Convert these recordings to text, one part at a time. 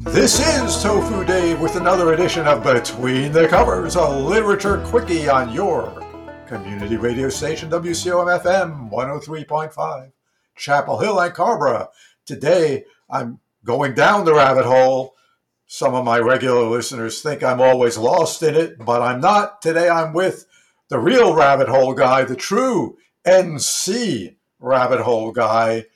This is Tofu Dave with another edition of Between the Covers, a literature quickie on your community radio station, WCOM-FM 103.5, Chapel Hill and Carrboro. Today, I'm going down the rabbit hole. Some of my regular listeners think I'm always lost in it, but I'm not. Today, I'm with the real rabbit hole guy, the true NC rabbit hole guy,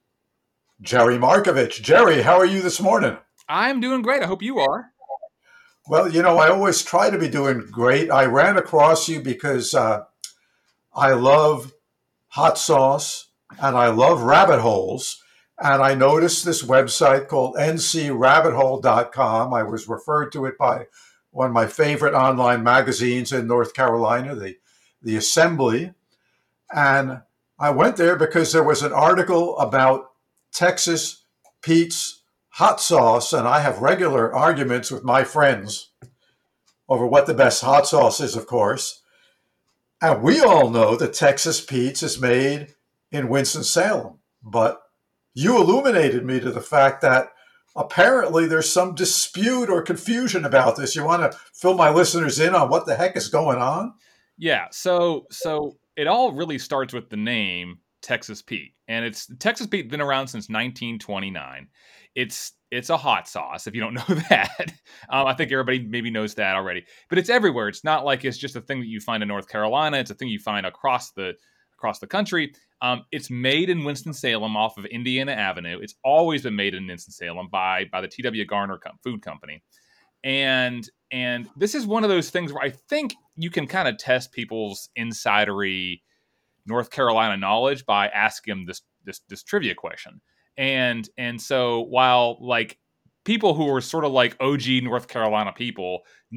Jerry Markovich. Jerry, how are you this morning? I'm doing great. I hope you are. Well, I always try to be doing great. I ran across you because I love hot sauce and I love rabbit holes. And I noticed this website called ncrabbithole.com. I was referred to it by one of my favorite online magazines in North Carolina, the Assembly. And I went there because there was an article about Texas Pete's hot sauce, and I have regular arguments with my friends over what the best hot sauce is, of course. And we all know that Texas Pete's is made in Winston-Salem, but you illuminated me to the fact that apparently there's some dispute or confusion about this. You want to fill my listeners in on what the heck is going on? Yeah, so it all really starts with the name Texas Pete, and Texas Pete been around since 1929. It's a hot sauce, if you don't know that. I think everybody maybe knows that already. But it's everywhere. It's not like it's just a thing that you find in North Carolina. It's a thing you find across the country. It's made in Winston-Salem off of Indiana Avenue. It's always been made in Winston-Salem by the T.W. Garner Food Company. And this is one of those things where I think you can kind of test people's insidery North Carolina knowledge by asking them this trivia question. And so while like people who are sort of like OG North Carolina people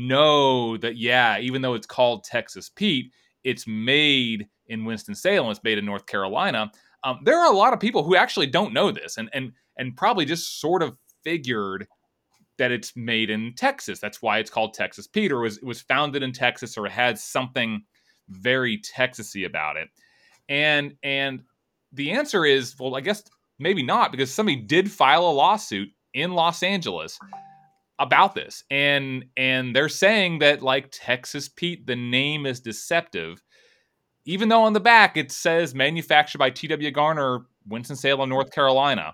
know that, yeah, even though it's called Texas Pete, it's made in Winston-Salem, it's made in North Carolina. There are a lot of people who actually don't know this and probably just sort of figured that it's made in Texas. That's why it's called Texas Pete, or it was founded in Texas, or it had something very Texasy about it. And the answer is, well, I guess maybe not, because somebody did file a lawsuit in Los Angeles about this. And they're saying that, like, Texas Pete, the name is deceptive, even though on the back it says manufactured by T.W. Garner, Winston-Salem, North Carolina.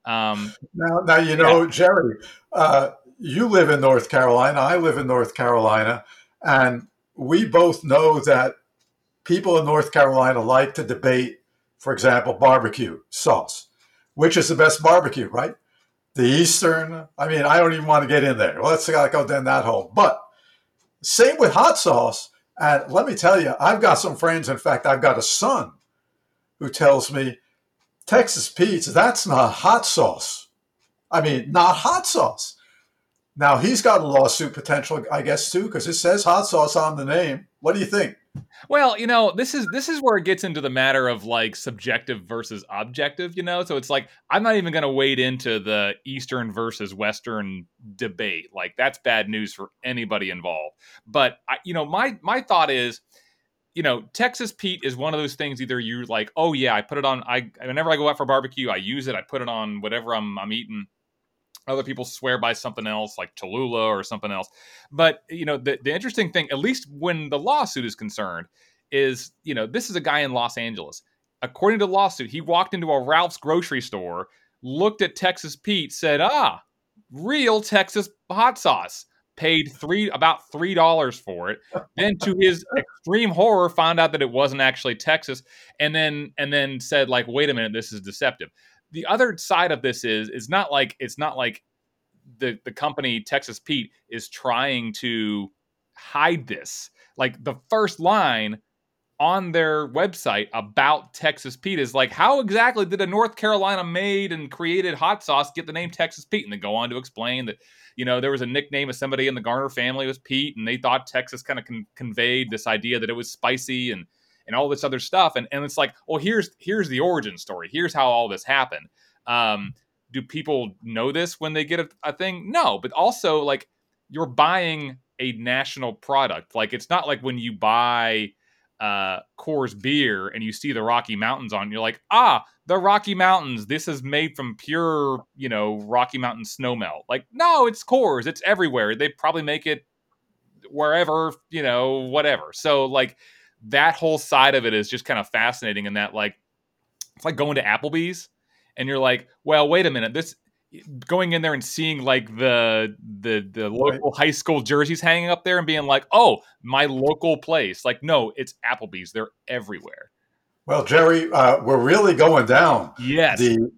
Now, Jerry, you live in North Carolina. I live in North Carolina. And we both know that people in North Carolina like to debate, for example, barbecue sauce. Which is the best barbecue, right? The Eastern. I mean, I don't even want to get in there. Let's go down that hole. But same with hot sauce. And let me tell you, I've got some friends. In fact, I've got a son who tells me, Texas Pete's, that's not hot sauce. I mean, not hot sauce. Now, he's got a lawsuit potential, I guess, too, because it says hot sauce on the name. What do you think? Well, this is where it gets into the matter of like subjective versus objective, So it's like, I'm not even going to wade into the Eastern versus Western debate. Like, that's bad news for anybody involved. But my thought is, Texas Pete is one of those things. Either you're like, oh yeah, I put it on. Whenever I go out for barbecue, I use it. I put it on whatever I'm eating. Other people swear by something else, like Cholula or something else. But, the interesting thing, at least when the lawsuit is concerned, is, this is a guy in Los Angeles. According to the lawsuit, he walked into a Ralph's grocery store, looked at Texas Pete, said, real Texas hot sauce. Paid about $3 for it. Then, to his extreme horror, found out that it wasn't actually Texas, and then said, like, wait a minute, this is deceptive. The other side of this is it's not like the company Texas Pete is trying to hide this. Like, the first line on their website about Texas Pete is like, how exactly did a North Carolina made and created hot sauce get the name Texas Pete? And they go on to explain that, there was a nickname of somebody in the Garner family was Pete, and they thought Texas kind of conveyed this idea that it was spicy and all this other stuff. And it's like, well, here's the origin story. Here's how all this happened. Do people know this when they get a thing? No, but also, like, you're buying a national product. Like, it's not like when you buy Coors beer and you see the Rocky Mountains on, you're like, ah, the Rocky Mountains. This is made from pure, Rocky Mountain snow melt. Like, no, it's Coors. It's everywhere. They probably make it wherever, whatever. So like that whole side of it is just kind of fascinating in that, like, it's like going to Applebee's and you're like, well, wait a minute, this going in there and seeing like the local high school jerseys hanging up there and being like, oh, my local place. Like, no, it's Applebee's. They're everywhere. Well, Jerry, we're really going down Yes. the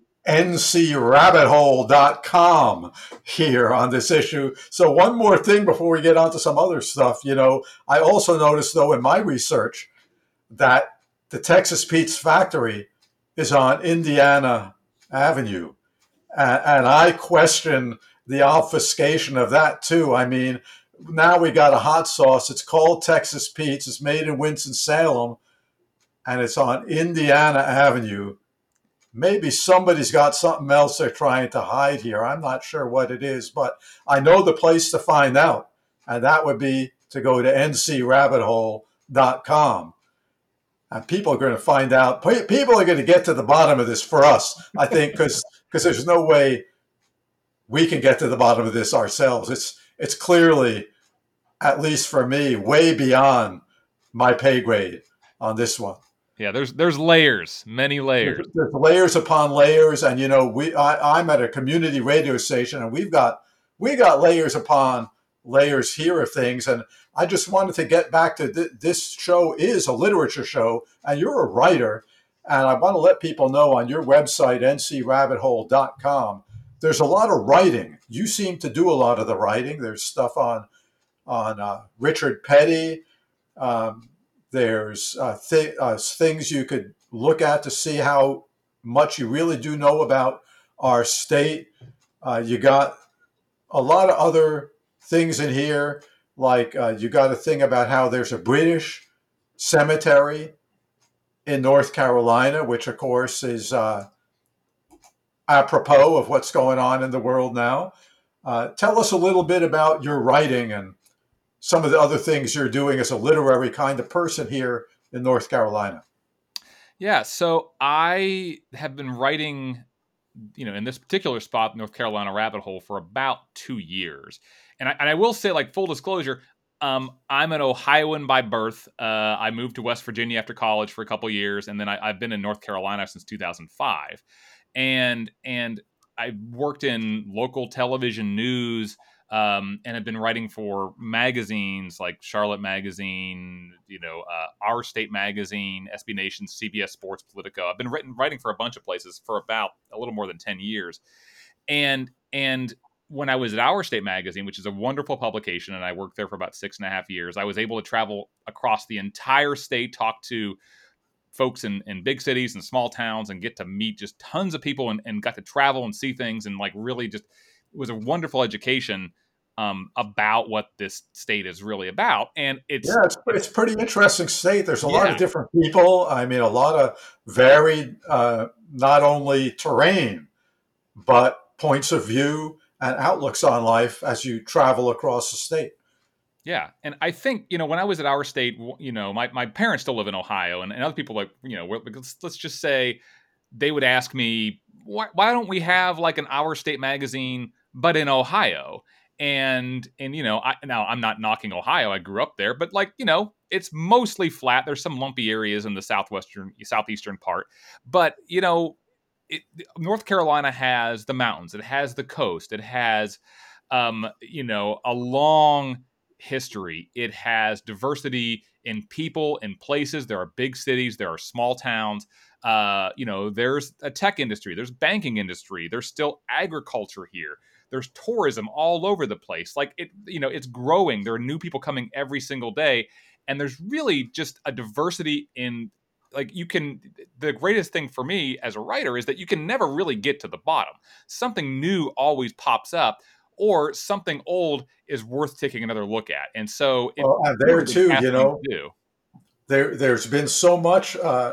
ncrabbithole.com here on this issue. So one more thing before we get on to some other stuff. I also noticed, though, in my research that the Texas Pete's factory is on Indiana Avenue. And I question the obfuscation of that, too. I mean, now we got a hot sauce. It's called Texas Pete's. It's made in Winston-Salem, and it's on Indiana Avenue. Maybe somebody's got something else they're trying to hide here. I'm not sure what it is, but I know the place to find out, and that would be to go to ncrabbithole.com. And people are going to find out. People are going to get to the bottom of this for us, I think, because there's no way we can get to the bottom of this ourselves. It's clearly, at least for me, way beyond my pay grade on this one. Yeah, there's layers, many layers. There's layers upon layers, and I'm at a community radio station, and we got layers upon layers here of things. And I just wanted to get back to this show is a literature show, and you're a writer. And I want to let people know on your website, ncrabbithole.com, there's a lot of writing. You seem to do a lot of the writing. There's stuff on Richard Petty. There's things you could look at to see how much you really do know about our state. You got a lot of other things in here, like you got a thing about how there's a British cemetery in North Carolina, which of course is apropos of what's going on in the world now. Tell us a little bit about your writing and some of the other things you're doing as a literary kind of person here in North Carolina. Yeah, so I have been writing, in this particular spot, North Carolina Rabbit Hole, for about 2 years. And I will say, like, full disclosure, I'm an Ohioan by birth. I moved to West Virginia after college for a couple years, and then I've been in North Carolina since 2005. And I worked in local television news, and have been writing for magazines like Charlotte Magazine, Our State Magazine, SB Nation, CBS Sports, Politico. I've been writing for a bunch of places for about a little more than 10 years. And when I was at Our State Magazine, which is a wonderful publication, and I worked there for about 6.5 years, I was able to travel across the entire state, talk to folks in big cities and small towns, and get to meet just tons of people, and got to travel and see things, and like really just, it was a wonderful education about what this state is really about. And it's a pretty interesting state. There's a lot of different people. I mean, a lot of varied, not only terrain, but points of view and outlooks on life as you travel across the state. Yeah. And I think, when I was at Our State, my parents still live in Ohio, and other people, like, let's just say they would ask me, why don't we have like an Our State magazine, but in Ohio? And now I'm not knocking Ohio. I grew up there, but like, it's mostly flat. There's some lumpy areas in the southeastern part, but North Carolina has the mountains. It has the coast. It has, a long history. It has diversity in people and places. There are big cities. There are small towns. There's a tech industry. There's banking industry. There's still agriculture here. There's tourism all over the place. Like it's growing. There are new people coming every single day. And there's really just a diversity in, like, the greatest thing for me as a writer is that you can never really get to the bottom. Something new always pops up, or something old is worth taking another look at. And so and there too, there's been so much.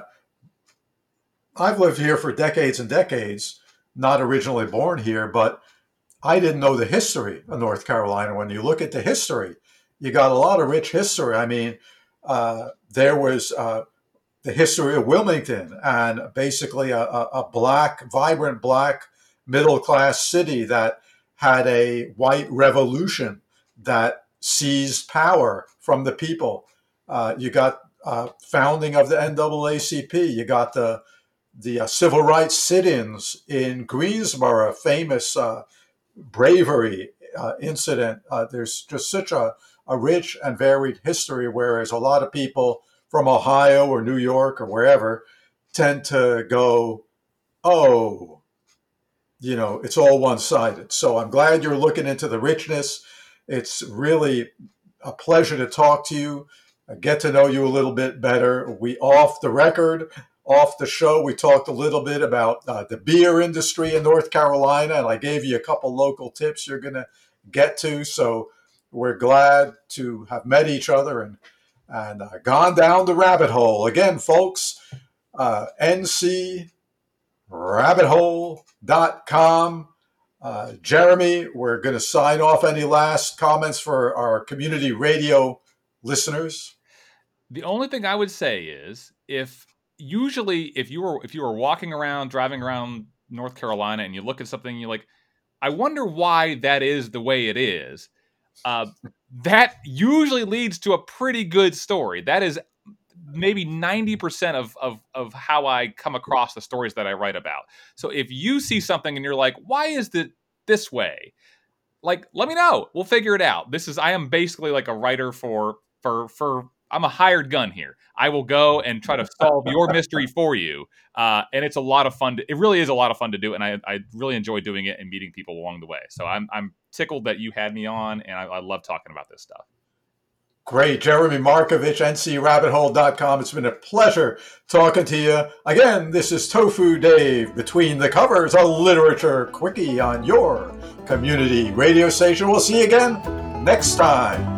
I've lived here for decades and decades, not originally born here, but I didn't know the history of North Carolina. When you look at the history, you got a lot of rich history. I mean, there was the history of Wilmington, and basically a black, vibrant black middle class city that had a white revolution that seized power from the people. You got founding of the NAACP. You got the civil rights sit-ins in Greensboro, famous bravery incident. There's just such a rich and varied history, whereas a lot of people from Ohio or New York or wherever tend to go, oh, it's all one-sided. So I'm glad you're looking into the richness. It's really a pleasure to talk to you, get to know you a little bit better. We off the record, off the show, we talked a little bit about the beer industry in North Carolina, and I gave you a couple local tips you're going to get to. So we're glad to have met each other and gone down the rabbit hole. Again, folks, ncrabbithole.com. Jeremy, we're going to sign off. Any last comments for our community radio listeners? The only thing I would say is if you were walking around, driving around North Carolina, and you look at something and you're like, I wonder why that is the way it is. That usually leads to a pretty good story. That is maybe 90% of how I come across the stories that I write about. So if you see something and you're like, why is it this way? Like, let me know. We'll figure it out. I am basically like a writer for I'm a hired gun here. I will go and try to solve your mystery for you. And it's a lot of fun. It really is a lot of fun to do. And I really enjoy doing it and meeting people along the way. So I'm tickled that you had me on, and I love talking about this stuff. Great. Jeremy Markovich, ncrabbithole.com. It's been a pleasure talking to you. Again, this is Tofu Dave, Between the Covers, a literature quickie on your community radio station. We'll see you again next time.